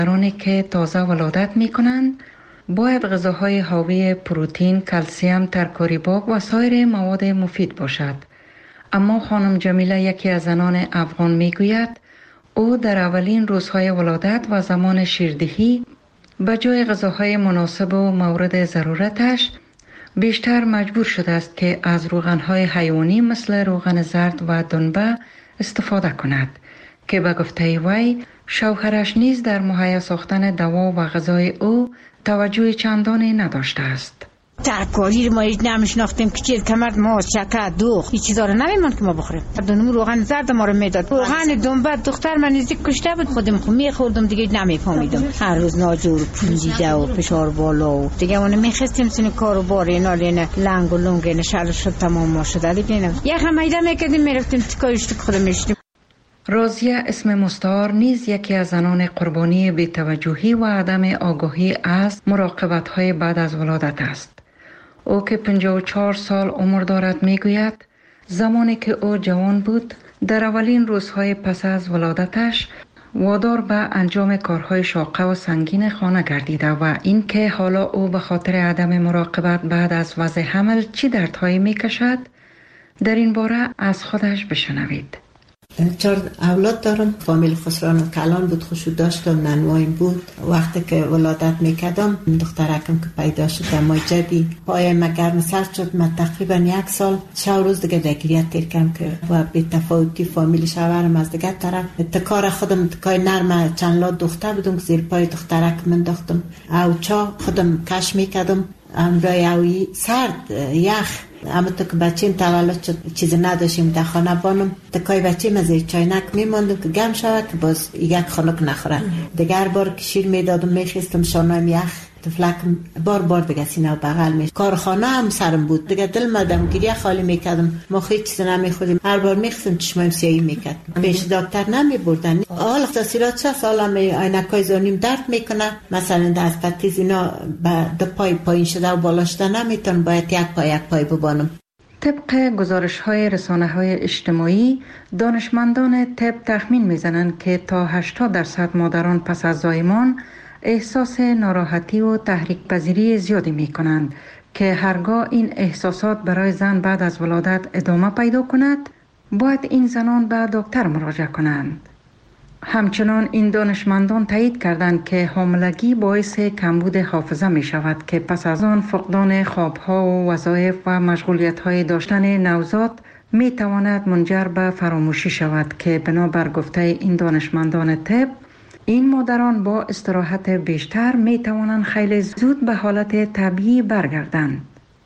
مادرانی که تازه ولادت می کنند باید غذاهای حاوی پروتئین، کلسیم، ترکاری باغ و سایر مواد مفید باشد. اما خانم جمیله، یکی از زنان افغان، می گوید او در اولین روزهای ولادت و زمان شیردهی به جای غذاهای مناسب و مورد ضرورتش بیشتر مجبور شده است که از روغنهای حیوانی مثل روغن زرد و دنبه استفاده کند که به گفته وی شوهرش نیز در مهیا ساختن دوا و غذای او توجه چندانی نداشته است. ترکاری ما نمیشناختیم که چیز کمرد ما شکر دوغ این چیزا رو نمیمان که ما بخوریم. دونم روغن زرد ما رو میداد، روغن دنبه دختر من نزدیک کشته بود، خودم میخوردم دیگه نمیفهمیدم. هر روز ناجور پونجیده و فشار بالا و دیگه اون میخستیم سن کارو بار اینا لینه لنگ و لنگ نه شل شد تمام ما شده دیگه یه خمیده میکردیم میرفتیم تکایش تک خودم میشتیم. رازیه اسم مستعار نیز یکی از زنان قربانی بی‌توجهی و عدم آگاهی از مراقبت‌های بعد از ولادت است. او که 54 سال عمر دارد میگوید زمانی که او جوان بود در اولین روزهای پس از ولادتش وادار به انجام کارهای شاقه و سنگین خانه گردیده و این که حالا او به خاطر عدم مراقبت بعد از وضع حمل چی دردهایی میکشد در این باره از خودش بشنوید. 4 اولاد دارم. فامیل خسران و کلان بود، خوشو داشتم، ننوایم بود. وقتی که ولادت میکردم دخترکم که پیدا شد دمای جدی پای مگرم سرد شد. من تقریبا 1 سال 6 روز دیگه دگریت تیر کردم که و به تفاوتی فامیل شوهرم از دیگه طرف تکار خودم تکای نرم چند لا دختر بودم که زیر پای دخترکم انداختم او چا خودم کش میکردم امرای اوی سرد یخ. اما تو که بچیم تولد شد چیز نداشتیم در خانه بانم تکای بچیم از چاینک میماندم که گم شود که باز یک خانک نخوره. دیگر بار که شیر میدادم میخیستم شانایم یخ تفلکم بار دیگه سینه و بغل میشه. کارخانه هم سرم بود دیگه دل مدم گریه خالی میکردم. ما هیچ چیز نمیخوریم. هر بار میخستم چشمایم سیاهی میکرد. پیش دکتر نمیبردن. حالا تاثیرات چه سالم عینکای زانیم درد میکنه. مثلا دست پتیز اینا به 2 پای پایین شده و بالا شده نمیتونم، باید یک پای ببانم. طبق گزارش‌های رسانه‌های اجتماعی دانشمندان طب تخمین میزنند که تا 80% مادران پس از زایمان احساس ناراحتی و تحریک پذیری زیادی می کنند که هرگاه این احساسات برای زن بعد از ولادت ادامه پیدا کند باید این زنان به دکتر مراجعه کنند. همچنان این دانشمندان تایید کردند که حاملگی باعث کمبود حافظه می شود که پس از آن فقدان خوابها و وظایف و مشغولیت‌های داشتن نوزاد می تواند منجر به فراموشی شود که بنابر گفته این دانشمندان طب این مادران با استراحت بیشتر می توانند خیلی زود به حالت طبیعی برگردند.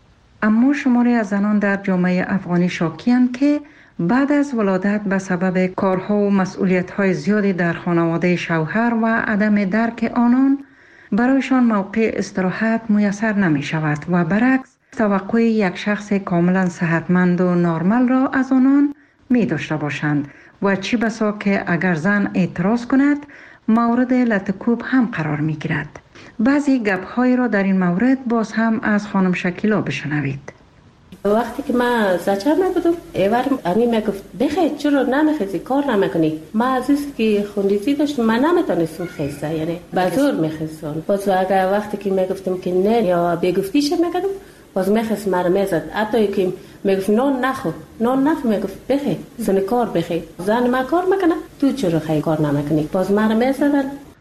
اما شماری از زنان در جامعه افغانی شاکی‌اند که بعد از ولادت به سبب کارها و مسئولیت‌های زیادی در خانواده شوهر و عدم درک آنان برایشان موقع استراحت میسر نمی شود و برعکس توقع یک شخص کاملا صحتمند و نرمال را از آنان می داشته باشند و چی بسا که اگر زن اعتراض کند مورد لطکوب هم قرار می گیرد. بعضی گپ‌های را در این مورد باز هم از خانم شکیلا بشنوید. وقتی که من زچه میبودم ایوارم امی میگفت بخیر چرا نمیخیزی کار نمیکنی. من عزیز که خوندیزی داشتم من نمیتونستم خیزه، یعنی بزور میخیزم. باز اگر وقتی که میگفتم که نه یا بگفتیش میکردم باز میخیز مرا میزد. حتی که میگفت نان نخور میگفت بخیر زن کار بخیر زن ما کار میکنه تو چرا خیلی کار نمیکنی. باز مرا میزدن.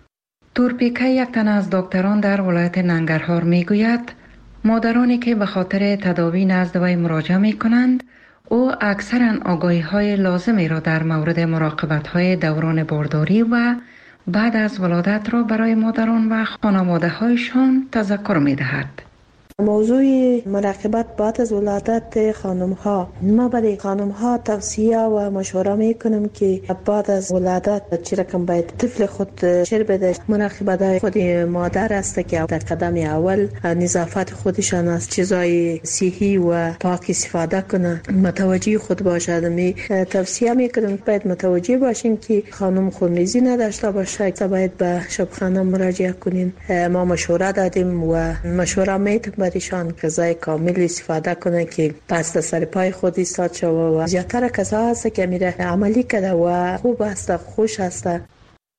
تورپیکه یک تن از دکتران در ولایت ننگرهار میگوید مادرانی که به خاطر تداوی نزد وی مراجعه می کنند او اکثرا آگاهی های لازمی را در مورد مراقبت های دوران بارداری و بعد از ولادت را برای مادران و خانواده هایشان تذکر می دهد. موضوع مراقبت بعد از ولادت خانم ها، ما برای خانم ها توصیه و مشوره می کنم که بعد از ولادت چه رقم باید طفل خود شیر بده. مراقبت خود مادر است که در قدم اول نظافت خودشان از چیزای صحی و پاک استفاده کنه، متوجه خود باشد. می توصیه می کنم باید متوجه باشین که خانم خونریزی نداشته باشه، باید به شبخانه مراجعه کنین. ما مشوره دادیم و مشوره میتونم برایشان غذای کامل استفاده کنه که پس سر پای خود ایستاد شود و زیادتر کسا هست که میره عملی کرده و خوب است، خوش است.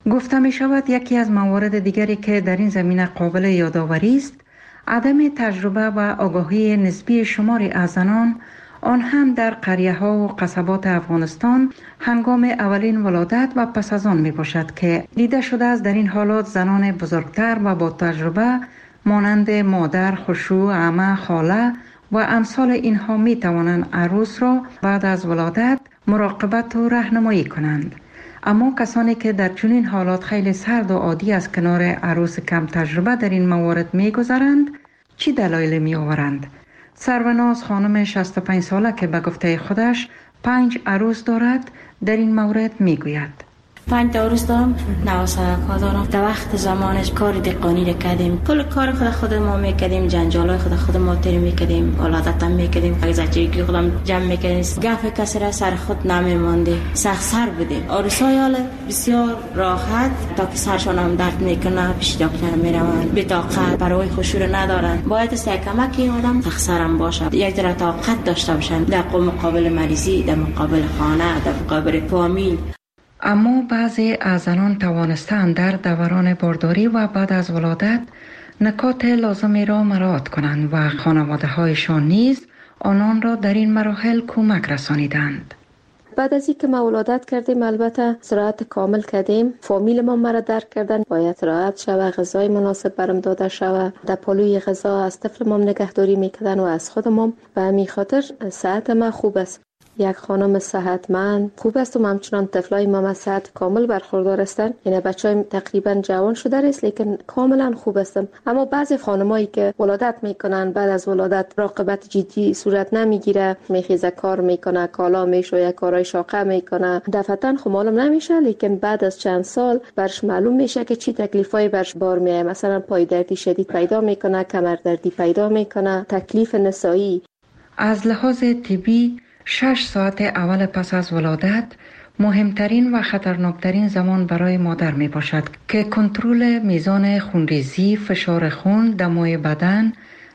گفته می شود یکی از موارد دیگری که در این زمینه قابل یادآوری است عدم تجربه و آگاهی نسبی شماری از زنان، آن هم در قریه ها و قصبات افغانستان هنگام اولین ولادت و پس از آن می باشد که دیده شده است در این حالات زنان بزرگتر و با تجربه مانند مادر، خشوع، عمه، خاله و امثال اینها می توانند عروس را بعد از ولادت مراقبت و راهنمایی کنند. اما کسانی که در چنین حالات خیلی سرد و عادی از کنار عروس کم تجربه در این موارد می گذرند، چی دلایل می آورند؟ سروناز خانم 65 ساله که به گفته خودش 5 عروس دارد در این مورد می گوید: 5 عروس دارم، نواسدک‌ها دارم. در وقت زمانش کار دقانی کردیم، کل کار خود ما میکردیم، جنجالای خود ما تیر میکردیم، ولادت هم میکردیم، زچگی خودم جمع میکردیم. گپ کسی را سر خود نمیمانده، سخت سر بودیم. عروسای حال بسیار راحت تا که سرشان هم درد میکنه پیش دکتر میروند، بطاقت برای خشوع ندارن. باید است کمک این آدم تخسرم باشه، یک ذره طاقت داشته باشن در مقابل مریضی، در مقابل خانه، در مقابل فامیل. اما بعضی از زنان توانستند در دوران بارداری و بعد از ولادت نکات لازمی را مراعات کنند و خانواده هایشان نیز آنان را در این مراحل کمک رسانیدند. بعد از اینکه ما ولادت کردیم البته استراحت کامل کردیم، فامیل ما مرا درک کردن، باید استراحت شوه، غذای مناسب برم داده شوه، در پلوی غذا از طفل ما نگهداری میکردن و از خود ما. به همین خاطر صحت ما خوب است. یک خانم صحتمند خوب است و همچنان طفلای ما از صحت کامل برخوردار هستند. یعنی بچه‌های تقریبا جوان شده است لیکن کاملا خوب هستند. اما بعضی خانمایی که ولادت میکنن بعد از ولادت راقبت جدی صورت نمیگیره، میخیزه کار میکنه، کالا میشویه، کارهای شاقه میکنه، دفعتاً خب معلوم نمیشه لیکن بعد از چند سال برش معلوم میشه که چی تکلیفای برش بار میایه. مثلا پای دردی شدید پیدا میکنه، کمر دردی پیدا میکنه، تکلیف نسایی. از لحاظ طبی 6 ساعت اول پس از ولادت مهمترین و خطرناکترین زمان برای مادر می باشد که کنترل میزان خونریزی، فشار خون، دمای بدن،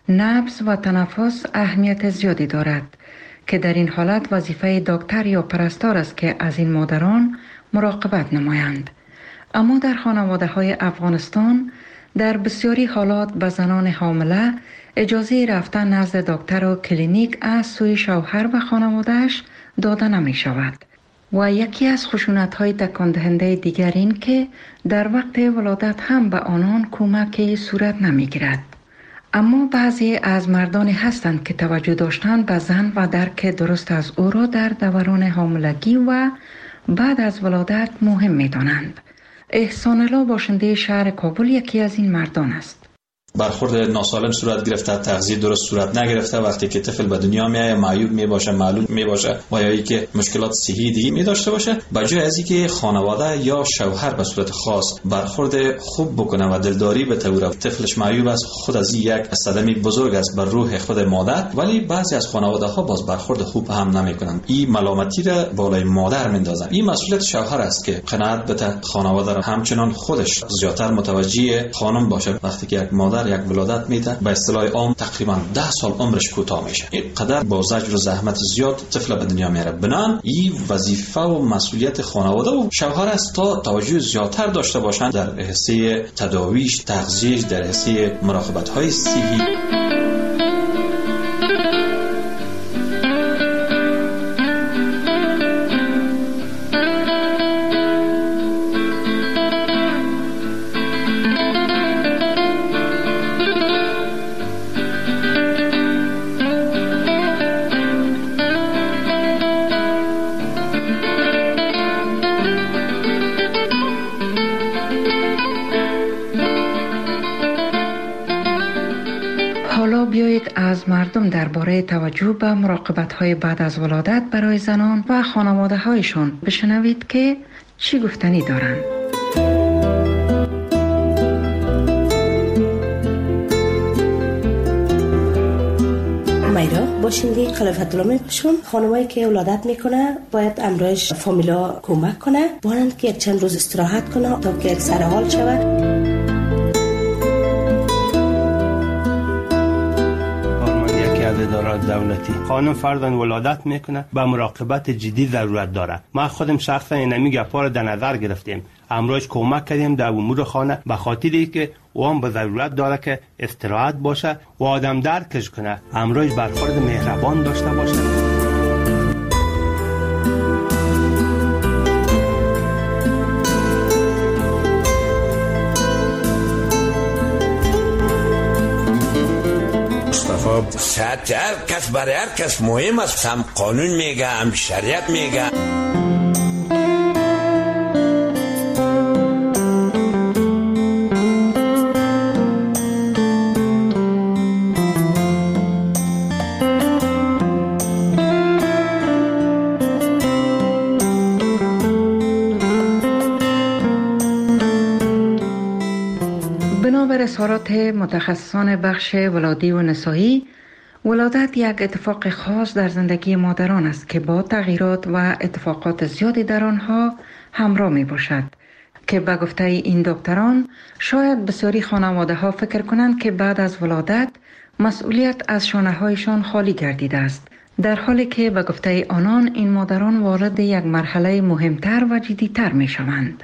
نبض و تنفس اهمیت زیادی دارد که در این حالت وظیفه دکتر یا پرستار است که از این مادران مراقبت نمایند. اما در خانواده های افغانستان در بسیاری حالات به زنان حامله اجازه رفتن نزد دکتر و کلینیک از سوی شوهر و خانوادهش داده نمی شود. و یکی از خشونت‌های تکان دهنده دیگر این که در وقت ولادت هم به آنان کمکی صورت نمی گیرد. اما بعضی از مردانی هستند که توجه داشتن به زن و درک درست از او را در دوران حاملگی و بعد از ولادت مهم می دانند. احسان الله باشنده شهر کابل یکی از این مردان است. برخورد ناسالم صورت گرفته، تغذیه درست صورت نگرفته، وقتی که طفل به دنیا میاد معیوب میباشه، معلول میباشه و یا اینکه مشکلات صحی دیگه می داشته باشه، بجای از اینکه خانواده یا شوهر به صورت خاص برخورد خوب بکنه و دلداری بتوره، طفلش معیوب است، خود از یک صدمه بزرگ است بر روح خود مادر، ولی بعضی از خانواده ها باز برخورد خوب هم نمیکنن. این ملامتی را بالای مادر میندازن. این مسئولیت شوهر است که قناعت بده، خانواده را همچنان خودش زیادتر متوجه خانم باشه. وقتی که یک مادر یک ولادت میده به اصطلاح عام تقریبا 10 سال عمرش کوتاه میشه. این قدر با زجر و زحمت زیاد طفل به دنیا میاره. بنان این وظیفه و مسئولیت خانواده و شوهر است تا توجه زیادتر داشته باشند در حصه تداویش، تغذیه‌اش، در حصه مراقبت های صحی. از مردم درباره توجه به مراقبت‌های بعد از ولادت برای زنان و خانواده‌هایشان بشنوید که چی گفتنی دارند. میرا باشنده خلافت الله میپشم. خانمایی که ولادت میکنه باید امروز فامیلا کمک کنه، باید که یک چند روز استراحت کنه تا که سر حال شود. دارد دولتی. خانم فرضاً ولادت میکنه، به مراقبت جدی ضرورت داره. ما خودم شخصا اینمی گپا رو در نظر گرفتیم، امروز کمک کردیم در امور خانه، به خاطری که اون به ضرورت داره که استراحت باشه و آدم درکش کنه، امروز برخورد مهربان داشته باشه. صحت هر کس برای هر کس مهم است، هم قانون میگه هم شریعت میگه. بنابر اظهارات متخصصان بخش ولادی و نسایی، ولادت یک اتفاق خاص در زندگی مادران است که با تغییرات و اتفاقات زیادی در آنها همراه می باشد که به گفته این دکتران شاید بسیاری خانواده ها فکر کنند که بعد از ولادت مسئولیت از شانه هایشان خالی گردیده است، در حالی که به گفته آنان این مادران وارد یک مرحله مهمتر و جدیتر می شوند.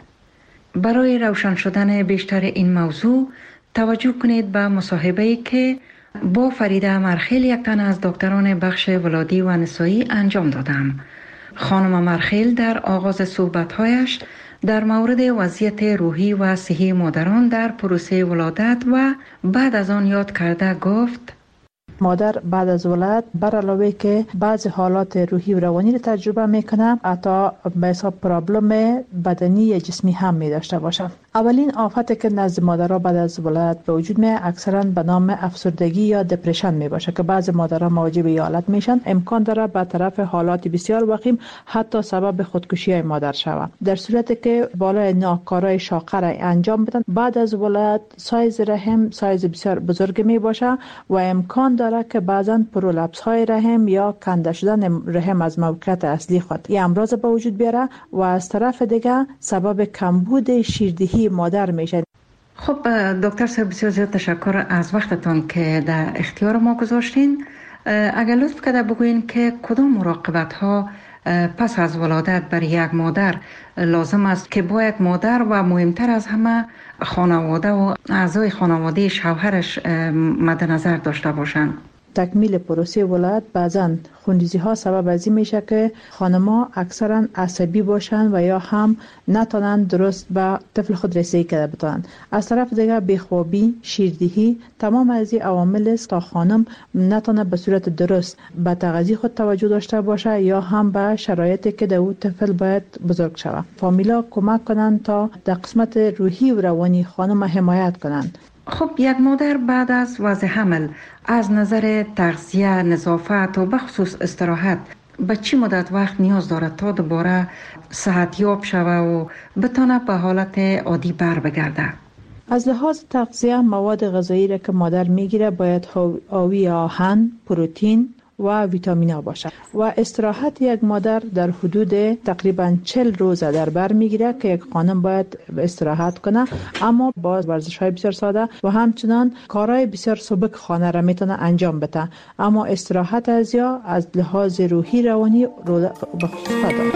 برای روشن شدن بیشتر این موضوع توجه کنید به مصاحبه‌ای که با فریده امرخیل، یک تن از دکتران بخش ولادی و نسایی انجام دادم. خانم امرخیل در آغاز صحبت‌هایش در مورد وضعیت روحی و صحی مادران در پروسه ولادت و بعد از آن یاد کرده گفت: مادر بعد از ولادت بر علاوه که بعض حالات روحی و روانی را تجربه میکنه، حتی به حساب پرابلم بدنی یا جسمی هم می داشته باشه. اولین آفتی که نزد مادرها بعد از ولادت به وجود می اکثرا به نام افسردگی یا دپرشن می باشه که بعض مادرها مواجه به حالت میشن. امکان داره به طرف حالات بسیار وخیم حتی سبب خودکشی های مادر شود. در صورتی که بالای ناکارای شاقه را انجام بدن، بعد از ولادت سایز رحم سایز بسیار بزرگ می باشه و امکان داره که بعضا پرولپس های رحم یا کنده شدن رحم از موقعیت اصلی خود این امراض به وجود بیاره و از طرف دیگه سبب کمبود شیردهی مادر میشه. خب دکتر صاحب، بسیار زیاد تشکر از وقتتان که در اختیار ما گذاشتین. اگر لطف کرده بگوین که کدام مراقبت ها پس از ولادت برای یک مادر لازم است که با یک مادر و مهمتر از همه خانواده و اعضای خانواده شوهرش مد نظر داشته باشند؟ تکمیل پروسه ولادت بعضاً خونریزی ها سبب از این میشه که خانم‌ها اکثرا عصبی باشن و یا هم نتونن درست به طفل خود رسیدگی کرده بتونن. از طرف دیگه بیخوابی، شیردهی، تمام از این عوامل است تا خانم نتونه به صورت درست به تغذیه خود توجه داشته باشه یا هم به شرایطی که در طفل باید بزرگ شود. فامیلا کمک کنن تا در قسمت روحی و روانی خانم حمایت کنن. خب یک مادر بعد از وضع حمل از نظر تغذیه، نظافت و بخصوص استراحت به چی مدت وقت نیاز دارد تا دوباره صحتیاب شود و بتونه به حالت عادی بر بگرده؟ از لحاظ تغذیه مواد غذایی را که مادر میگیره باید حاوی آهن، پروتئین و ویتامین باشه و استراحت یک مادر در حدود تقریبا 40 روز در بر میگیره که یک خانم باید استراحت کنه، اما با ورزش‌های بسیار ساده و همچنان کارهای بسیار سبک خانه را میتونه انجام بده، اما استراحت از لحاظ روحی روانی رو به خصوص داره.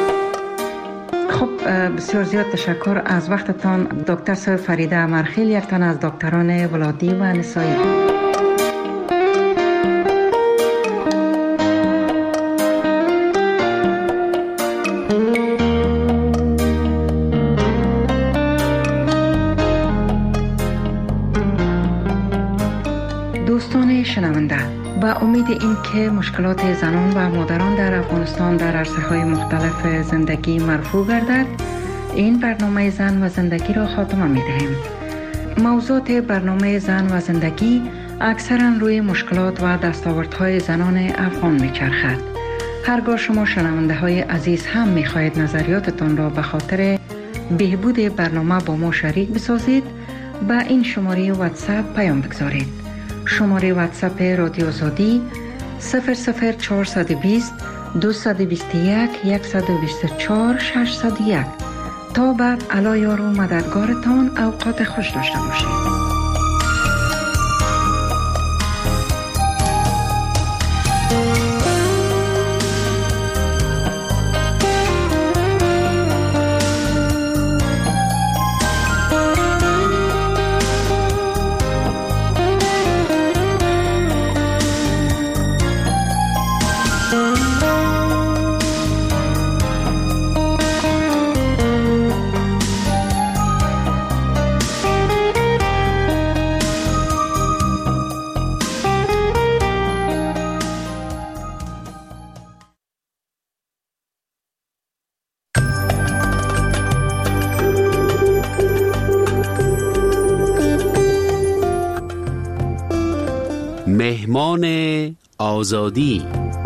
خب بسیار زیاد تشکر از وقتتان دکتر صاحب فریده امرخیل، یک تن از دکتران ولادی و نسایی. دوستان شنونده، با امید این که مشکلات زنان و مادران در افغانستان در عرصه‌های مختلف زندگی مرفوع گردد، این برنامه زن و زندگی را خاتمه می‌دهیم. موضوعات برنامه زن و زندگی اکثرا روی مشکلات و دستاوردهای زنان افغان می‌چرخد. هرگاه شما شنونده های عزیز هم می‌خواهید نظریاتتان را به خاطر بهبود برنامه با ما شریک بسازید، با این شماره واتساپ پیام بگذارید. شماره واتساپ رادیو آزادی 00420 221 124 601. تا بعد علی یار و مددگارتان اوقات خوش داشته باشید. مهمان آزادی.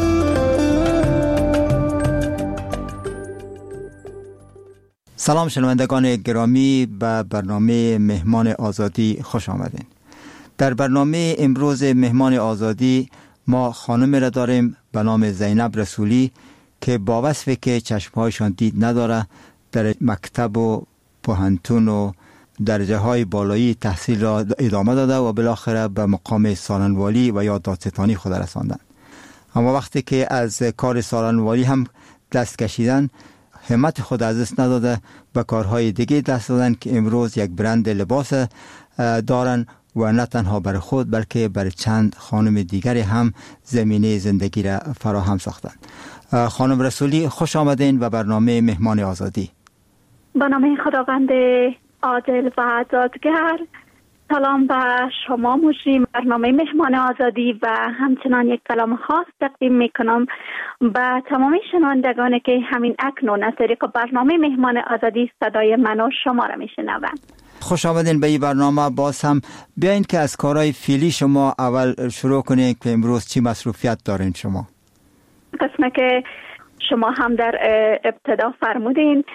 سلام شنوندگان گرامی، به برنامه مهمان آزادی خوش آمدین. در برنامه امروز مهمان آزادی ما خانم را داریم به نام زینب رسولی که با وصفی که چشمهایشان دید نداره، در مکتب و پوهنتون و درجه های بالایی تحصیل را ادامه داده و بالاخره به مقام سالنوالی و یا دادستانی خود رساندند. اما وقتی که از کار سالنوالی هم دست کشیدن، همت خود از دست نداده، به کارهای دیگه دست دادن که امروز یک برند لباس دارن و نه تنها برای خود بلکه برای چند خانم دیگری هم زمینه زندگی را فراهم ساختند. خانم رسولی خوش آمدین به برنامه مهمان آزادی. به نام خداوند عادل و دادگر، سلام به شما مجری برنامه مهمان آزادی و همچنان یک سلام خاص تقدیم میکنم به تمامی شنوندگانی که همین اکنون از طریق برنامه مهمان آزادی صدای من و شما را میشنوند. خوش آمدین به این برنامه. باز هم بیاین که از کارهای فعلی شما اول شروع کنین که امروز چی مصروفیت دارین شما؟ قسمه که شما هم در ابتدا فرمودین،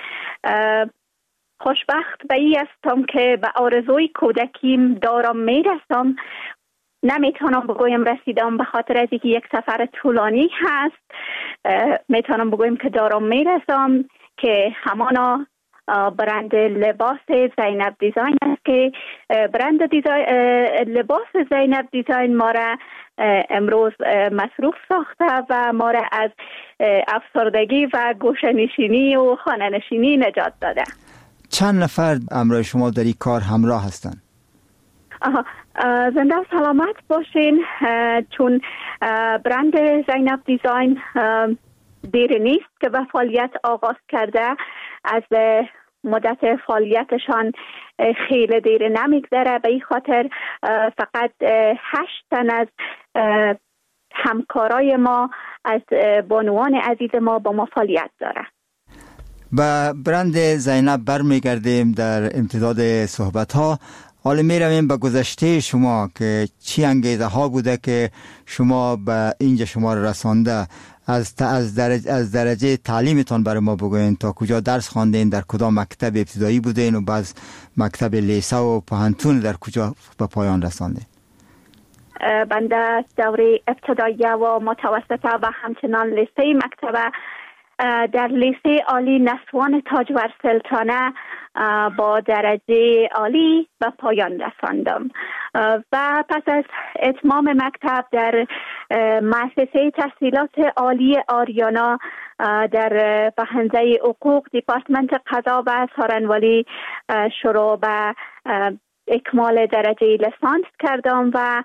خوشبخت به ای هستم که به آرزوی کودکیم دارم میرسم. نمیتونم بگویم رسیدم به خاطر از اینکه یک سفر طولانی هست. میتونم بگویم که دارم میرسم که همانا برند لباس زینب دیزاین است که برند لباس زینب دیزاین ما را امروز مصروف ساخته و ما را از افسردگی و گوشه‌نشینی و خانه نشینی نجات داده. چند نفر همراه شما در این کار همراه هستند؟ زنده و سلامت باشین. چون برند زینب دیزاین دیر نیست که به فعالیت آغاز کرده، از مدت فعالیتشان خیلی دیر نمیگذره. به این خاطر فقط 8 تن از همکارای ما، از بانوان عزیز ما با ما فعالیت داره. به برند زینب برمیگردیم در امتداد صحبت ها. حالا می رویم به گذشته شما که چی انگیزه ها بوده که شما به اینجا شما رسانده. از درجه تعلیمتان برای ما بگوین، تا کجا درس خواندین، در کدام مکتب ابتدایی بودین و بعد مکتب لیسه و پوهنتون در کجا به پایان رساندین؟ بنده دوره ابتدایی و متوسطه و همچنان لیسه مکتب در لیسه عالی نسوان تاجور سلطانه با درجه عالی به پایان رساندم و پس از اتمام مکتب در مؤسسه تحصیلات عالی آریانا در حوزه حقوق دیپارتمنت قضا و سارنوالی شروع به اکمال درجه لیسانس کردم و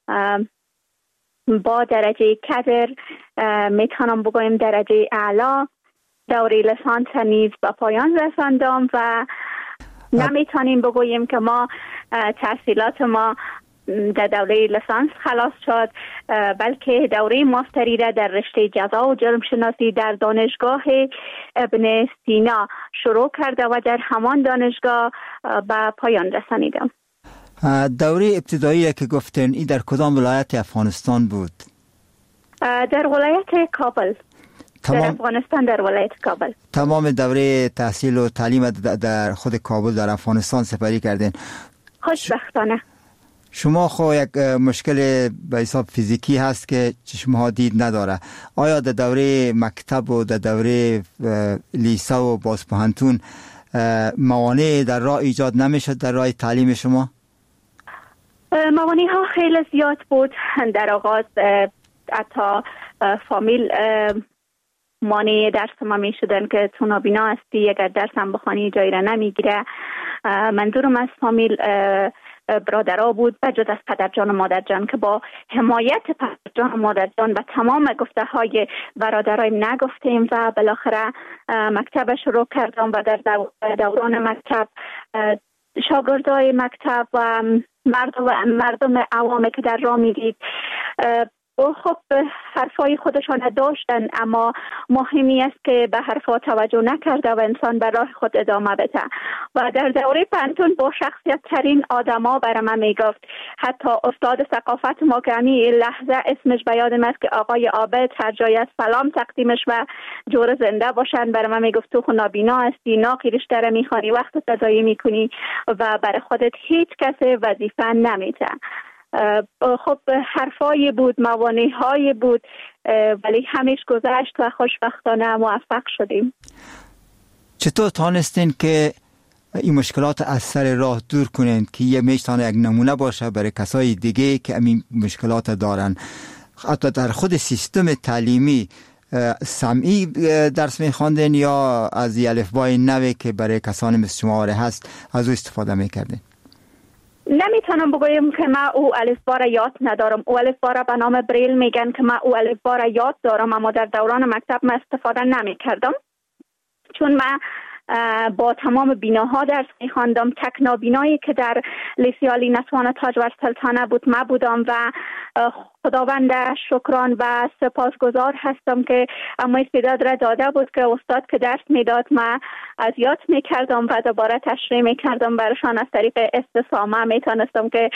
با درجه کدر میتونم بگویم درجه اعلا دوره لیسانس نیز به پایان رساندم و نمیتونیم بگوییم که ما تحصیلات ما در دوره لیسانس خلاص شد، بلکه دوره ماستری را در رشته جزا و جرم شناسی در دانشگاه ابن سینا شروع کرده و در همان دانشگاه به پایان رسانیدم. دوره ابتدایی که گفتن این در کدام ولایت افغانستان بود؟ در ولایت کابل. در افغانستان در ولایت کابل. تمام دوره تحصیل و تعلیم در خود کابل در افغانستان سپری کردین. خوشبختانه. شما خو یک مشکل به حساب فیزیکی هست که چشمها دید نداره. آیا در دوره مکتب و در دوره لیسه و بازپوهنتون موانع در راه ایجاد نمیشد در راه تعلیم شما؟ موانع ها خیلی زیاد بود. در آغاز حتی فامیل مانع درس ما می شدن که تو نابینا هستی، اگر درس هم بخوانی جایی را نمیگیره. منظورم از فامیل برادرها بود بجز از پدرجان و مادرجان که با حمایت پدرجان و مادرجان و تمام گفته های برادرای نگفتیم و بالاخره مکتب شروع کردم و در دوران مکتب شاگردای مکتب و مردم عوامی که در راه میدید خب حرفای خودشان داشتن، اما مهمی است که به حرفا توجه نکرده و انسان به راه خود ادامه بده. و در دوره پانتون با شخصیت ترین آدما برای من میگفت، حتی استاد ثقافت ما که همین لحظه اسمش به یادم است که آقای عابد، هر جای از سلام تقدیمش و جور زنده باشن، برای من میگفت تو نابینا هستی، ناقی رشته را میخوانی، وقت تضایع میکنی و برای خودت هیچ کس وظیفه نمیده. خب حرفای بود، موانع‌های بود، ولی همیش گذشت و خوشبختانه موفق شدیم. چطور تانستین که این مشکلات از سر راه دور کنین که یه میتونه یک نمونه باشه برای کسای دیگه که این مشکلات دارن؟ حتی در خود سیستم تعلیمی سمعی درس میخواندین یا از الفبای نوی که برای کسان مثل شما هست از او استفاده میکردین؟ نمیتونم بگویم که من او الفبا را یاد ندارم. او الفبا را به نام بریل میگن که من او الفبا را یاد دارم، اما در دوران مکتب من استفاده نمیکردم، چون من با تمام بیناها درس میخواندم. تک نابینایی که در لیسه عالی نسوان تاجور سلطانه بود من بودم و خداوند شکران و سپاسگزار هستم که اما استعداد را داده بود که استاد که درس میداد من از یاد میکردم و دوباره تشریح میکردم برشان. از طریق استسامه میتونستم که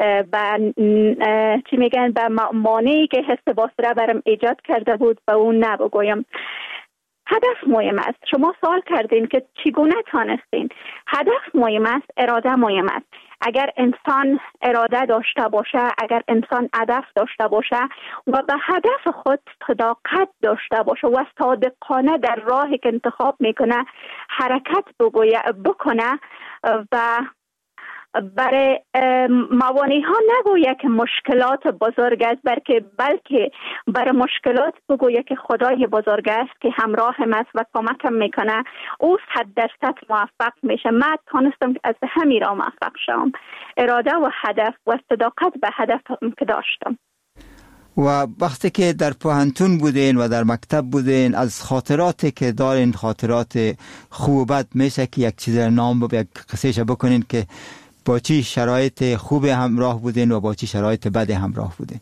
چی میگن به مانعی که حس باسره برم ایجاد کرده بود به اون نبگویم. هدف مهم است. شما سوال کردین که چگونه تانستین. هدف مهم است، اراده مهم است. اگر انسان اراده داشته باشه، اگر انسان هدف داشته باشه و به هدف خود صداقت داشته باشه و صادقانه در راهی که انتخاب میکنه حرکت بکنه و برای موانع ها نگویه که مشکلات بزرگ است، بلکه برای مشکلات بگویه که خدای بزرگ است که همراهم است و کمکم میکنه، او 100% موفق میشه. من تونستم از همین را موفق شدم، اراده و هدف و صداقت به هدف که داشتم. و وقتی که در پوهنتون بودین و در مکتب بودین، از خاطراتی که دارین، خاطرات خوب و بد، میشه که یک چیز نام یک قصهش بکنین که با چی شرایط خوب همراه بودین و با چی شرایط بد همراه بودین؟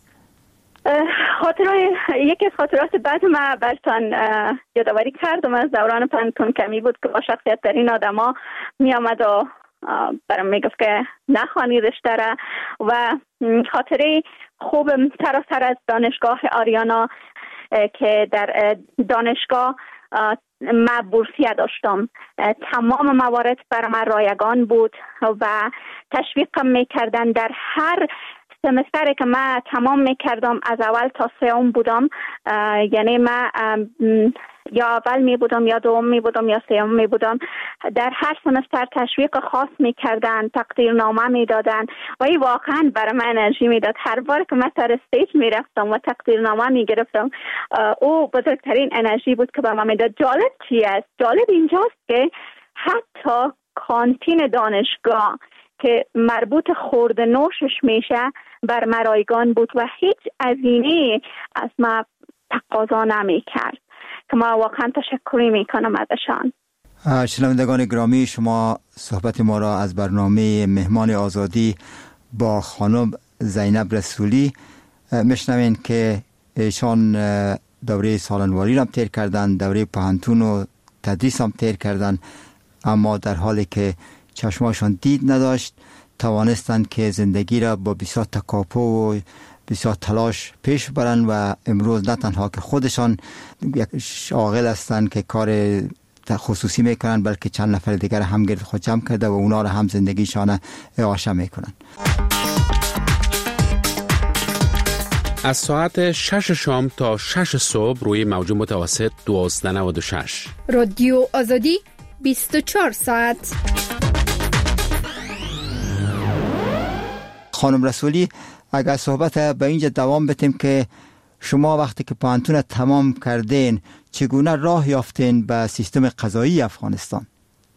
یکی از خاطرات بد من براتون یادآوری کردم از دوران پانتون کمی بود که با شخصیت ترین آدما می آمد و برام میگفت که نخوانی رشته را. و خاطره خوبم سراسر از دانشگاه آریانا که در دانشگاه من بورسیه داشتم. تمام موارد برای من رایگان بود و تشویقم میکردن. در هر سمستری که من تمام میکردم، از اول تا سوم بودم، یعنی من یا اول می بودم یا دوم می بودم یا سوم می بودم، در هر سمستر تشویق خاص میکردن، تقدیرنامه میدادن و این واقعا برای من انرژی میداد. هر بار که من سر استیج میرفتم و تقدیرنامه میگرفتم، او بزرگترین انرژی بود که به من میداد. جالب چی است؟ جالب اینجاست که حتی کانتین دانشگاه که مربوط خورد نوشش میشه بر من رایگان بود و هیچ هزینه از من تقاضا نمیکرد که ما واقعا تشکری میکنم ازشان. شنوندگان گرامی، شما صحبت ما را از برنامه مهمان آزادی با خانم زینب رسولی میشنوین که ایشان دوره سالنواری را تیر کردن، دوره پوهنتون و تدریس هم تیر کردن، اما در حالی که چشماشان دید نداشت توانستند که زندگی را با بسیار تکاپو و بسیار تلاش پیش برن و امروز نه تنها که خودشان یک شاغل هستند که کار خصوصی میکنن، بلکه چند نفر دیگر هم گرد خود جمع کرده و اونا را هم زندگیشان اعاشه میکنن. از ساعت 6 شام تا 6 صبح روی موج متوسط 1296 رادیو آزادی 24 ساعت. خانم رسولی، اگر صحبت به اینجا دوام بتیم که شما وقتی که پوهنتون تمام کردین چگونه راه یافتین به سیستم قضایی افغانستان؟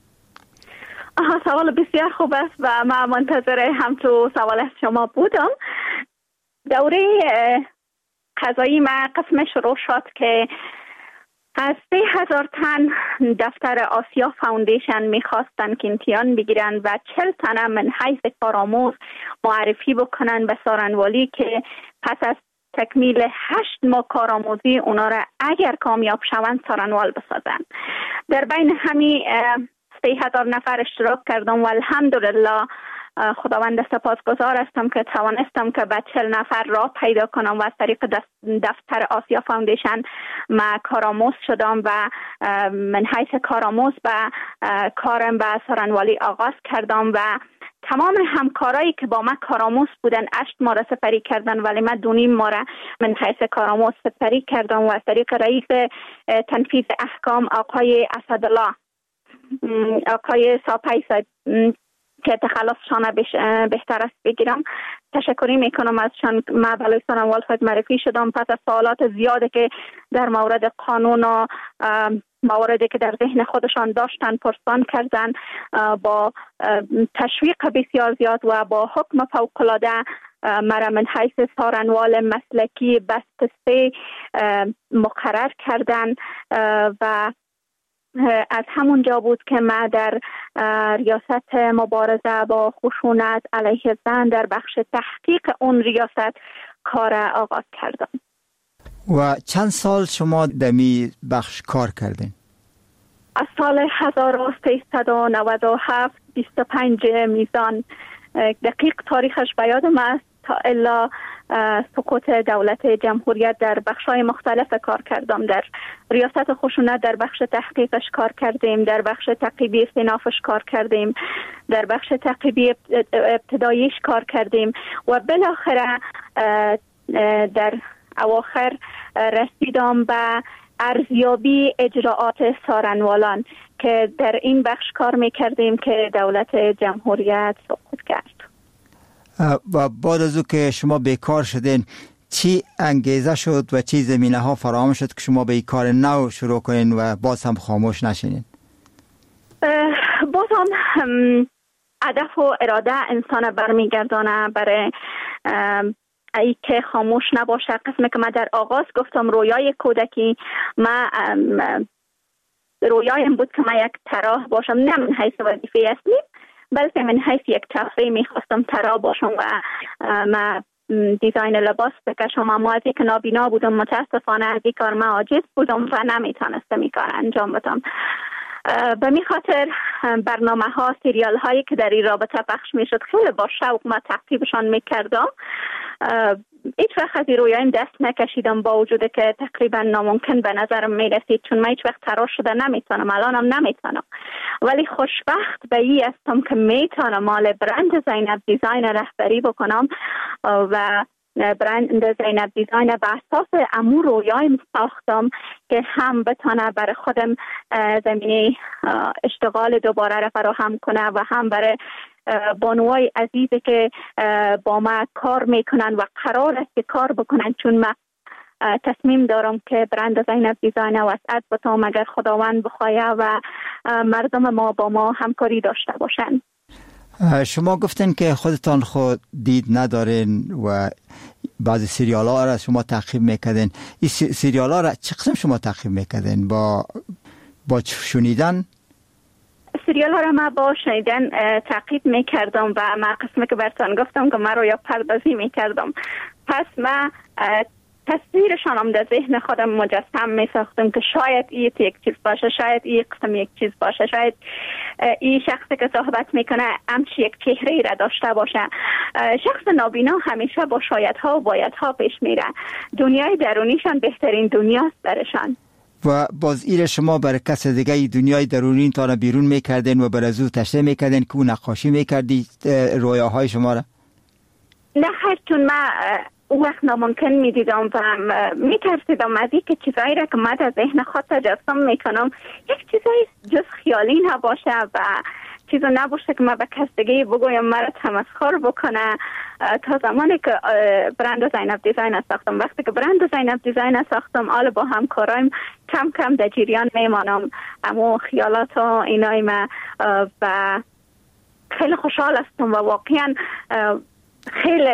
سوال بسیار خوب است و من منتظر همچون سوال از شما بودم. دوره قضایی من قسم شروع شد که از 3000 تن دفتر آسیا فاوندیشن میخواستن که امتحان بگیرن و 40 تن من حیث کارآموز معرفی بکنن به سارنوالی که پس از تکمیل 8 ماه کارآموزی اونا را اگر کامیاب شوند سارنوال بسازن. در بین همین 3000 نفر اشتراک کردم و الحمدلله خداوند سپاسگزار هستم که توانستم که به 40 نفر راه پیدا کنم و از طریق دفتر آسیا فاوندیشن ما کارآموز شدم و من حیث کارآموز به کارم به سارنوالی آغاز کردم و تمام همکارایی که با ما کارآموز بودن 8 ماه را سپری کردن ولی من 2.5 ماه را من حیث کارآموز سپری کردم و از طریق رئیس تنفیذ احکام آقای اسدالله آقای ساپی صاحب که تخلصشان بهتر است بگیرم تشکری میکنم ازشان. ما بلای سارنوال معرفی شدم پس از سوالات زیاده که در مورد قانون و مواردی که در ذهن خودشان داشتن پرسان کردن با تشویق بسیار زیاد و با حکم فوق‌العاده مرا من حیث سارنوال مسلکی بست 3 مقرر کردن و از همون جا بود که ما در ریاست مبارزه با خشونت علیه زن در بخش تحقیق اون ریاست کار آغاز کردم. و چند سال شما دمی بخش کار کردین؟ از سال 1397 25 میزان دقیق تاریخش به یادم است تا الا سقوط دولت جمهوریت در بخش‌های مختلف کار کردم. در ریاست خشونت در بخش تحقیقش کار کردیم، در بخش تعقیبی استینافش کار کردیم، در بخش تعقیبی ابتداییش کار کردیم و بالاخره در اواخر رسیدم به ارزیابی اجراعات سارنوالان که در این بخش کار میکردیم که دولت جمهوریت سقوط کرد. و بعد از او که شما بیکار شدین چی انگیزه شد و چی زمینه ها فراهم شد که شما به این کار نو شروع کنین و باز هم خاموش نشینین؟ باز هم هدف و اراده انسان برمیگردانه برای ای که خاموش نباشه. قسمی که من در آغاز گفتم رویای کودکی ما رویایم بود که من یک طراح باشم، نه من حیث وظیفه اصلی بلکه من حیث یک تفریح میخواستم طراح باشم و ما دیزاین لباس بکشم. اما از یک نابینا بودم متاسفانه از این کار من عاجز بودم و نمیتونستم این کار انجام بدم. به می خاطر برنامه ها سریال هایی که در این رابطه پخش می شد خیلی با شوق ما تعقیبشان می کردم. هیچ وقت از این رویایم دست نکشیدم با وجود که تقریبا ناممکن به نظرم می رسید چون من هیچ وقت طراح شده نمیتونم، الانم نمیتونم، ولی خوشبخت به این هستم که میتونم مال برند زینب دیزاین رهبری بکنم و برند زینب دیزاین به اساس امور رویایم ساختم که هم بتونه برای خودم زمینه اشتغال دوباره را فراهم کنه و هم برای بانوای عزیزی که با ما کار میکنن و قرار است که کار بکنن، چون من تصمیم دارم که برند زینب دیزاین وسعت بتام اگر خداوند بخواهد و مردم ما با ما همکاری داشته باشن. شما گفتین که خودتان خود دید ندارین و بعضی سریال ها را شما تعقیب میکردین. این سریال ها را چه قسم شما تعقیب میکردین؟ با شنیدن؟ سریال ها را ما با شنیدن تعقیب میکردم و ما قسمی که برتان گفتم که من رویا پردازی میکردم. پس ما تصویرشان هم در ذهن خودم مجسم می ساختم که شاید این یک چیز باشه، شاید این قسم یک چیز باشه، شاید این شخصی که صحبت میکنه همچی یک چهره را داشته باشه. شخص نابینا همیشه با شایدها و بایدها پیش میره. دنیای درونیشان بهترین دنیاست برشان. و باز ایره شما برای کس دیگه دنیای درونی تا بیرون میکردین و بر از او تشریح میکردین که او نقاشی میکردی رویاهای شما را؟ نه خیر، چون من اون وقت ناممکن میدیدم و میترسیدم از این که چیزایی را که من در ذهن خود تجسم میکنم یک چیزایی جز خیالی نباشه و چیزا نباشه که من به کس دیگه بگویم مرا تمسخر بکنه. تا زمانی که برند زینب دیزاین ساختم، وقتی که برند زینب دیزاین ساختم آل با همکارایم کم کم در جریان میمانم اما خیالات و اینای ما و خیلی خوشحال هستم و واقعا خیلی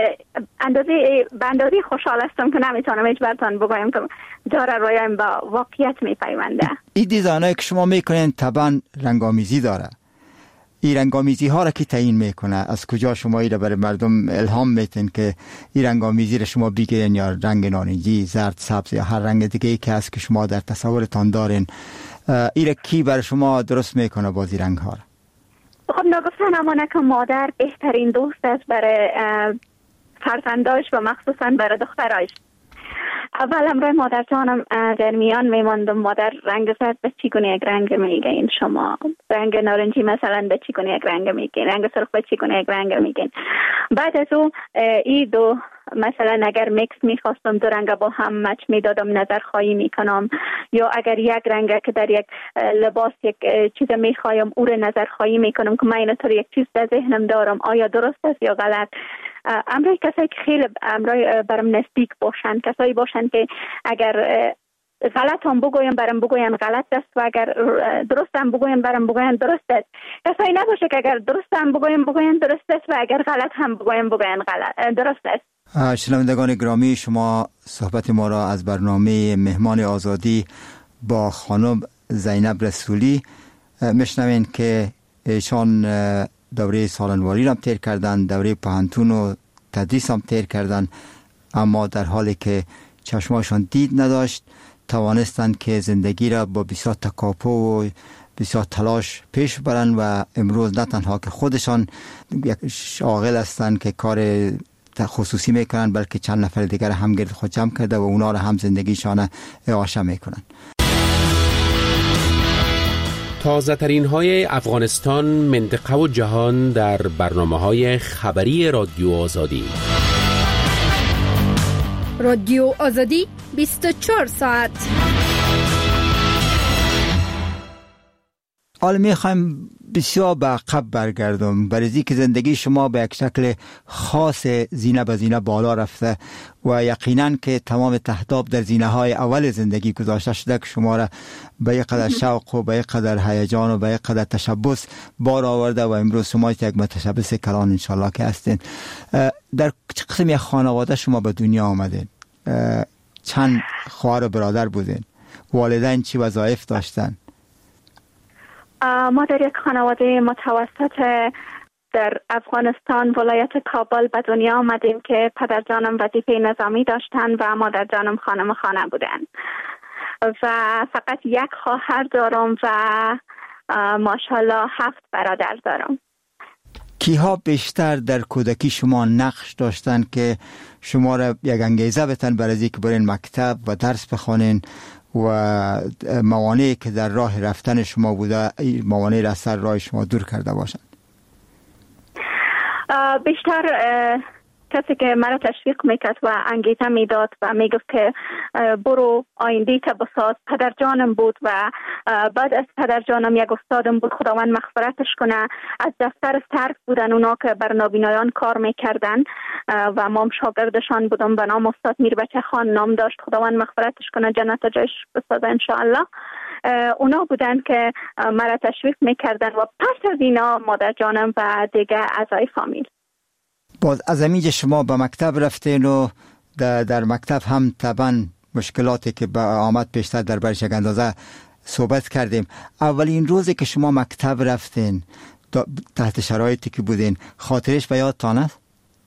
به اندازه خوشحال هستم که نمیتونم هیچ برتان بگویم که داره رویایم با واقعیت میپیونده. این دیزاینایی که شما میکنین طبعا رنگامیزی داره. این رنگامیزی ها را کی تعیین میکنه؟ از کجا شما این را برای مردم الهام میتین که این رنگامیزی را شما بگیرین، یا رنگ نارنجی، زرد، سبز یا هر رنگ دیگه ای که هست که شما در تصورتان دارین، این را کی برای شما درست میکنه بازی رنگ ها را؟ خب نگفتن امانه که مادر بهترین دوست است برای فرزنداش و مخصوصا برای دخترایش. اول امروی مادر جانم در میان میماندم، مادر رنگ زرد به چیگونه یک رنگ میگین، شما رنگ نارنجی مثلا به چیگونه یک رنگ میگین، رنگ سرخ به چیگونه یک رنگ میگین. بعد از او ای دو مثلا اگر میکس میخواستم دو رنگ با هم مچ میدادم، نظر خواهی میکنم، یا اگر یک رنگ که در یک لباس یک چیز میخوایم او رو نظر خواهی میکنم که من اینطور یک چیز در ذهنم دارم، آیا درست است یا غلط. امروی کسایی که خیلی امروی برام نزدیک باشن، کسایی باشن که اگر غلط هم بگویم برام بگوین غلط است و اگر درست هم بگویم برام بگوین درست است. کسایی نباشه که اگر درست هم بگویم درست است و اگر غلط هم بگویم غلط درست است. شنوندگان گرامی، شما صحبت ما را از برنامه مهمان آزادی با خانم زینب رسولی میشنوین که ایشان دوره سالنواری را تیر کردن، دوره پانتون و تدریس هم تیر کردن، اما در حالی که چشماشان دید نداشت توانستند که زندگی را با بسیار تکاپو و بسیار تلاش پیش برن و امروز نه تنها که خودشان یک شاغل هستند که کار خصوصی میکنن، بلکه چند نفر دیگر هم گرد خود جمع کرده و اونا را هم زندگیشان اعاشه میکنن. تازه ترین های افغانستان، منطقه و جهان در برنامه های خبری رادیو آزادی. رادیو آزادی 24 ساعت. حالا میخوایم بسیار به عقب برگردم، برای که زندگی شما به یک شکل خاص زینه به زینه بالا رفته و یقینا که تمام تهداب در زینه های اول زندگی گذاشته شده که شما را به یک قدر شوق و به یک قدر هیجان و به یک قدر تشبث بار آورده و امروز شما یک متشبث کلان انشالله که هستین. در چه قسمی خانواده شما به دنیا آمدین؟ چند خواهر و برادر بودین؟ والدین چی وظایف داشتن؟ ما در یک خانواده متوسط در افغانستان ولایت کابل به دنیا آمدیم که پدر جانم وظیفه نظامی داشتن و مادر جانم خانم خانه بودن و فقط یک خواهر دارم و ماشاءالله 7 برادر دارم. کیها بیشتر در کودکی شما نقش داشتن که شما را یک انگیزه بتن برای اینکه برین مکتب و درس بخوانین و موانعی که در راه رفتن شما بوده موانعی را سر راه شما دور کرده باشند؟ بیشتر کسی که مرا تشویق میکرد و انگیزه میداد و میگفت که برو آینده تا بساز پدر جانم بود و بعد از پدر جانم یک استادم بود، خداوند مغفرتش کنه. از دفتر صرف بودن اونا که بر نابینایان کار میکردن و ما شاگردشان بودم، به نام استاد میربچه خان نام داشت، خداوند مغفرتش کنه، جنت جایش بسازه انشاءالله. اونا بودن که مرا تشویق میکردن و پس از اینا مادر جانم و دیگه اعضای فامیل. باز از اینجا شما به مکتب رفتین و در مکتب هم طبعا مشکلاتی که آمد پیشتر در برش یک اندازه صحبت کردیم. اولین روزی که شما مکتب رفتین تحت شرایطی که بودین خاطرش به یادتان است؟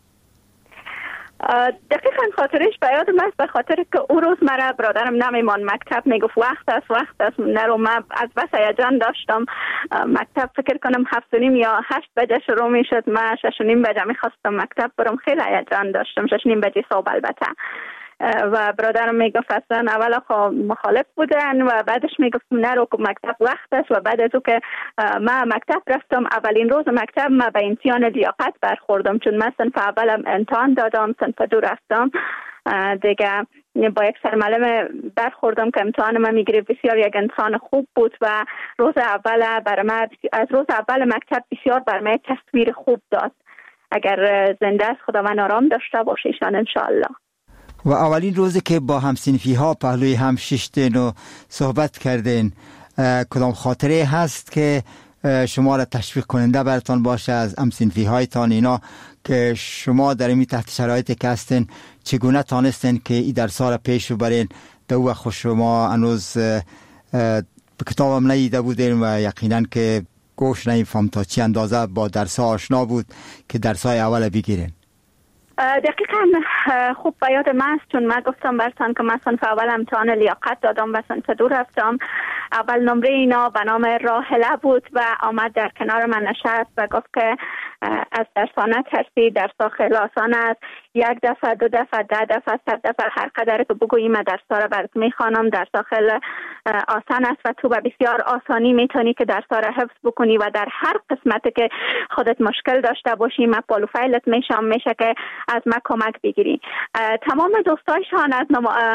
دقیقاً خاطرش به یادم است، به خاطر که اون روز مرا برادرم نمیمان مکتب، میگفت وقت است نرو. من از بس هیجان داشتم مکتب، فکر کنم 7:30 یا 8 بجه شروع میشد، من 6:30 بجه میخواستم مکتب برم، خیلی هیجان داشتم. 6:30 بجه صبح البته. و برادرم میگفت اصلا اولا مخالف بودن و بعدش میگفتم نرو که مکتب وقت است. و بعد از او که من مکتب رفتم، اولین روز مکتب من به امتحان لیاقت برخوردم، چون من صنف اولم امتحان دادم، صنف 2 رفتم دیگه با یک سرمعلم برخوردم که امتحان من میگیره. بسیار یک انسان خوب بود و روز اول برای من از روز اول مکتب بسیار برای من تصویر خوب داد. اگر زنده است خداوند آرام داشته باشه ایشان انشاءالله. و اولین روزی که با همسنفی ها پهلوی هم ششتین و صحبت کردین، کدام خاطره هست که شما را تشویق کننده براتان باشه از همسنفی هایتان اینا که شما در این تحت شرایطی که هستین چگونه تانستین که این درس ها را پیش برین؟ دو وقت شما هنوز کتابم ندیده بودین و یقینا که گوش نمیفهم تا چی اندازه با درس آشنا بود که درس های اول بگیرین؟ دقیقا خوب به یاد من است، چون من گفتم برتان که من صنف اول امتحان لیاقت دادم و صنف دو رفتم. اول نمره اینا به نام راحله بود و آمد در کنار من نشست و گفت که از درس‌ها نترسی، درس‌ها خیلی آسان است، 1 دفعه 2 دفعه 10 دفعه 100 دفعه هر قدر که بگویی من درس‌ها را برات میخوانم. درس‌ها خیلی آسان است و تو به بسیار آسانی میتونی که درس‌ها را حفظ بکنی و در هر قسمتی که خودت مشکل داشته باشی من پالو فایلت میشم، میشه که از من کمک بگیری. تمام دوستایشان از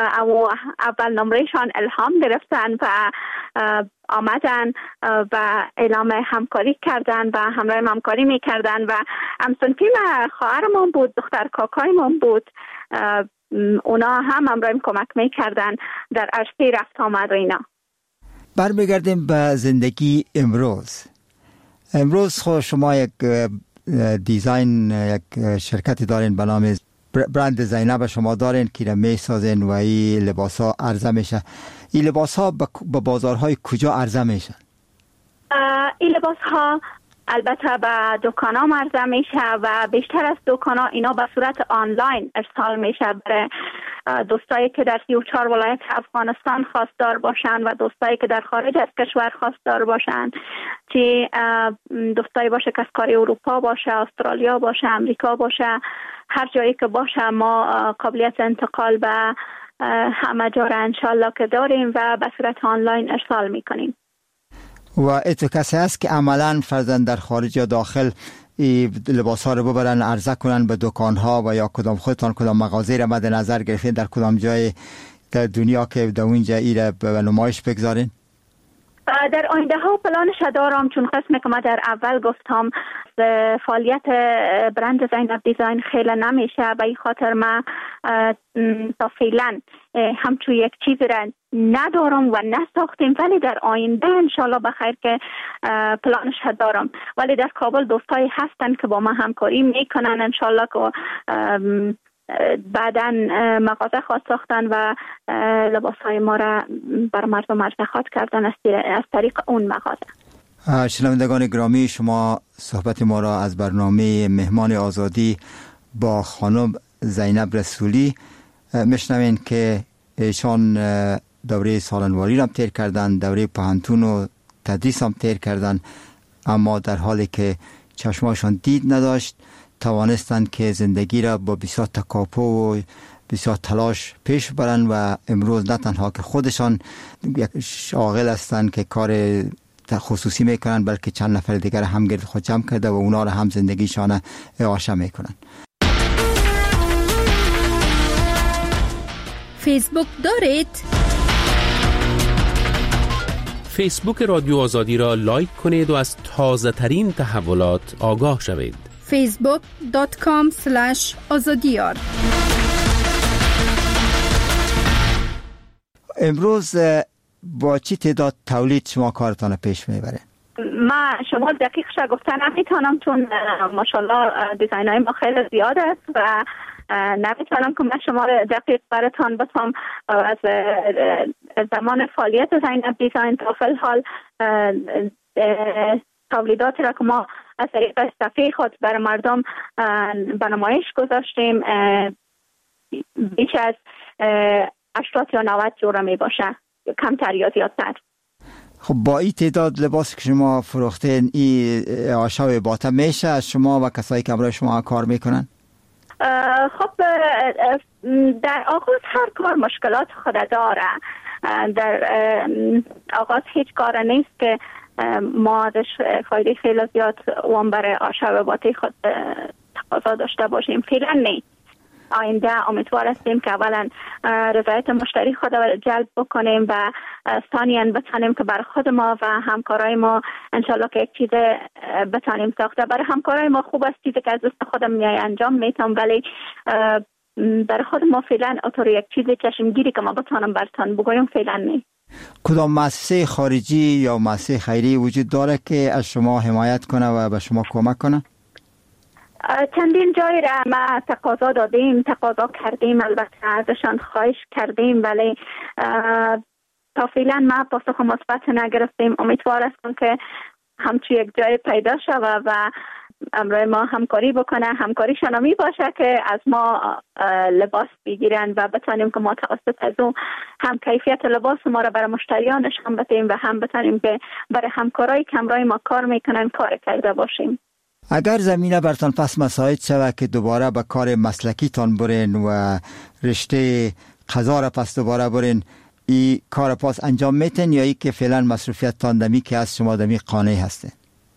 اول نمرهشان الهام گرفتن و آمدن و اعلام همکاری کردن و همراه همکاری میکردن و همسنفی خواهرمون بود، دختر کاکایمون بود، اونا هم همراهیم کمک میکردن در عرصه رفت آمد و اینا. برمیگردیم به زندگی امروز. خود شما یک دیزاین، یک شرکتی دارین به نام برند زینب شما دارین که را میسازین و این لباس ها عرضه میشه. این لباس ها به بازارهای کجا عرضه میشن؟ این لباس ها البته به دکان ها عرضه میشه و بیشتر از دکان ها اینا به صورت آنلاین ارسال میشه برای دوستایی که در 34 ولایت افغانستان خواستار باشن و دوستایی که در خارج از کشور خواستار باشن، که دوستایی باشه که از قاره اروپا باشه، استرالیا باشه، امریکا باشه، هر جایی که باشه ما قابلیت انتقال به همه جا را انشالله که داریم و به صورت آنلاین ارسال میکنیم. و اتو کسی هست که عملا فرزند در خارج یا داخل لباس ها رو ببرن عرضه کنن به دکان ها و یا کدام خودتان کدام مغازه را مد نظر گرفتین در کدام جای در دنیا که در اونجا ایره به نمایش بگذارین؟ در آینده ها پلانش دارم، چون قسمی که ما در اول گفتم فعالیت برند زینب دیزاین خیلی نمیشه، به این خاطر ما تا فعلا همچون یک چیز را ندارم و نساختیم، ولی در آینده انشالله بخیر که پلانش دارم. ولی در کابل دوستایی هستن که با ما همکاری میکنن، انشالله که بعداً مغازه خواست ساختن و لباسهای ما را بر مردم عرضه خواهد کردن از طریق اون مغازه. شنوندگان گرامی، شما صحبت ما را از برنامه مهمان آزادی با خانم زینب رسولی میشنوین که ایشان دوره سالنواری را تیر کردن، دوره پهنتون و تدریس هم تیر کردن، اما در حالی که چشماشان دید نداشت توانستند که زندگی را با بسیار تکاپو و بسیار تلاش پیش برن و امروز نه تنها که خودشان یک شاغل هستند که کار خصوصی میکنن، بلکه چند نفر دیگر هم گرد خود جمع کرده و اونا را هم زندگیشان اعاشه میکنن. فیسبوک دارید؟ فیسبوک رادیو آزادی را لایک کنید و از تازه ترین تحولات آگاه شوید. facebook.com/azadiyar. امروز با چی تعداد تولید شما کارتان پیش میبره؟ ما شما دقیق شا گفتن نمیتونم، چون ماشاءالله دیزاین های ما خیلی زیاد است و نمیتونم که من شما دقیق براتان بتونم از زمان فعالیت زینب دیزاین تا فی الحال تولیدات را که ما از طریق صفحه خود برای مردم به نمایش گذاشتیم بیش از 80 یا 90 جوره می باشه، کمتر یا زیادتر. خب با این تعداد لباس که شما فروختین این اعاشه و باطه میشه از شما و کسایی که برای شما کار میکنن؟ خب در آغاز هر کار مشکلات خود داره. در آغاز هیچ کار نیست که ما ازش فایده خیلی زیاد وام برای آشه و باطه خود تقاضا داشته باشیم. فعلا نیست. آینده امیدوار هستیم که اولا رضایت مشتری خود را جلب بکنیم و ثانیاً بتانیم که برای خود ما و همکارای ما انشالله که یک چیز بتانیم ساخته. برای همکارای ما خوب است چیزی که از دست خودم میای انجام میتونم، ولی برای خود ما فعلا اطور یک چیز چشمگیری که ما بتانم برتان بگویم فعلا نیست. کدام مؤسسه خارجی یا مؤسسه خیری وجود داره که از شما حمایت کنه و به شما کمک کنه؟ چندین جای را ما تقاضا دادیم، تقاضا کردیم، البته ازشان خواهش کردیم، ولی تا فعلا ما پاسخ مثبت نگرفتیم. امیدوار هستم که همچون یک جای پیدا شوه و امروی ما همکاری بکنه، همکاریشان می باشه که از ما لباس بگیرن و بتانیم که ما توسط از اون هم کیفیت لباس ما را برای مشتریانش هم بتیم و هم بتانیم که برای همکارایی که امروی ما کار میکنن کار کرده باشیم. اگر زمینه برتان پس مساعد شود که دوباره به کار مسلکی تان برین و رشته قضا را پس دوباره برین، ای کار پاس انجام میتین یا ای که فعلا مصروفیت تان دمی که از شما دمی قانع هسته؟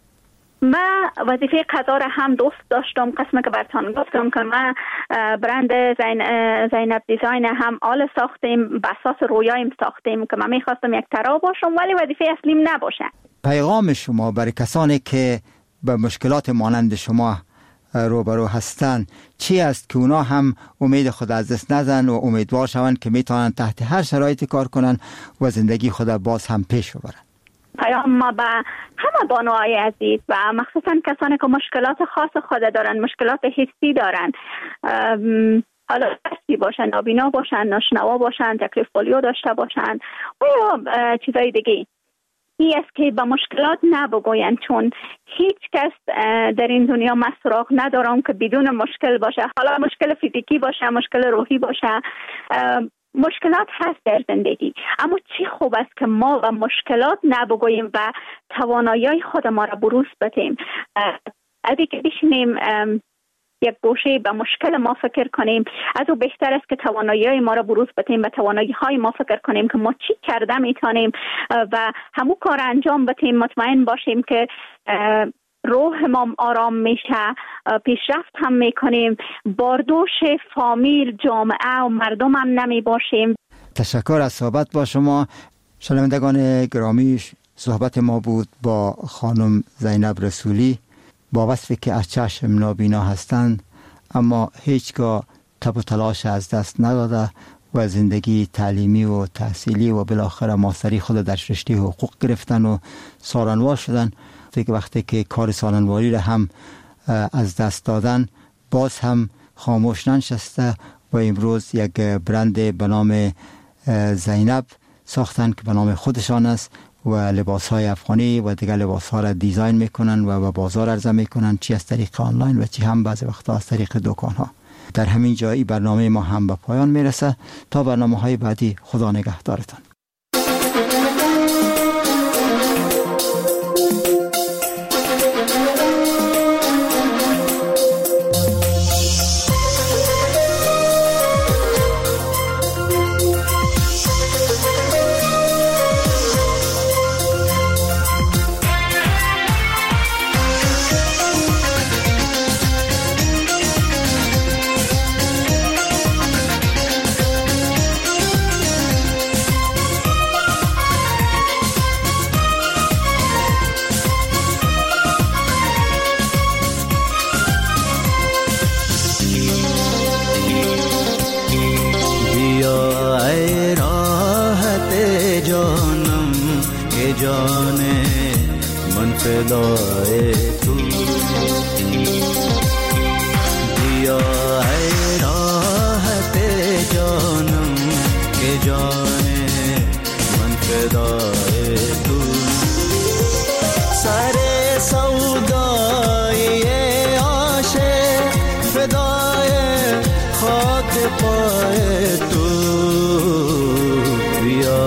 من وظیفه قضا را هم دوست داشتم، قسمه که برتان گفتم که من برند زینب دیزاین هم آل ساختیم، بساس رویایم ساختیم که من میخواستم یک طراح باشم ولی وظیفه اصلیم نباشه. پیغام شما برای کسانی که به مشکلات مانند شما روبرو هستند چی است که اونا هم امید خود از دست نزن و امیدوار شوند که میتونن تحت هر شرایطی کار کنن و زندگی خود باز هم پیش ببرن؟ پیام ما به همه بانوهای عزیز و مخصوصا کسانی که مشکلات خاص خود دارن، مشکلات حسی دارن، حالا دستی باشن، نابینا باشن، ناشنوا باشن، تکلیف پولیو داشته باشن و یا چیزای دیگه، این است که به مشکلات نبگوین، چون هیچ کس در این دنیا من سراغ ندارم که بدون مشکل باشه، حالا مشکل فیزیکی باشه، مشکل روحی باشه، مشکلات هست در زندگی، اما چی خوب است که ما و مشکلات نبگوییم و توانایی خود ما را بروز بدیم. از اینکه بشینیم یک گوشه به مشکل ما فکر کنیم، از او بهتر است که توانایی ما را بروز بدیم و توانایی های ما فکر کنیم که ما چی کرده میتونیم و همون کار انجام بدیم، مطمئن باشیم که روح ما آرام میشه، پیشرفت هم میکنیم، باردوش فامیل، جامعه و مردم هم نمی باشیم. تشکر از صحبت با شما. شنوندگان گرامی، صحبت ما بود با خانم زینب رسولی با وصفی که از چشم نابینا هستند اما هیچگاه تب و تلاش از دست نداده و زندگی تعلیمی و تحصیلی و بالاخره ماستری خود در رشته حقوق گرفتن و سالنوار شدن. وقتی که کار سالنواری را هم از دست دادن باز هم خاموش ننشسته و امروز یک برند به نام زینب ساختن که به نام خودشان است و لباس‌های افغانی و دیگر لباس‌ها را دیزاین میکنن و به بازار عرضه میکنن، چی از طریق آنلاین و چی هم بعضی وقتا از طریق دکان‌ها. در همین جایی برنامه ما هم به پایان میرسه. تا برنامه‌های بعدی، خدا نگهدارتان. जाने मन फैलाए तू दिया है राहते जानम के जाने मन फैलाए तू सारे सौदाए आशे फिदाए खाक पाए तू दिया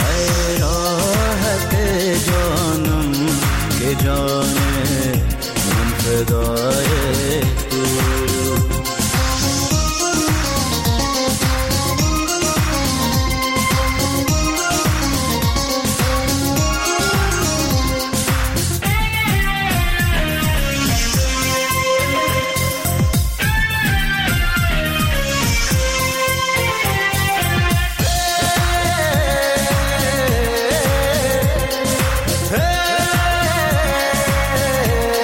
जाने मन फिदाए तू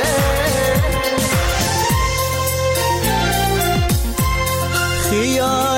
या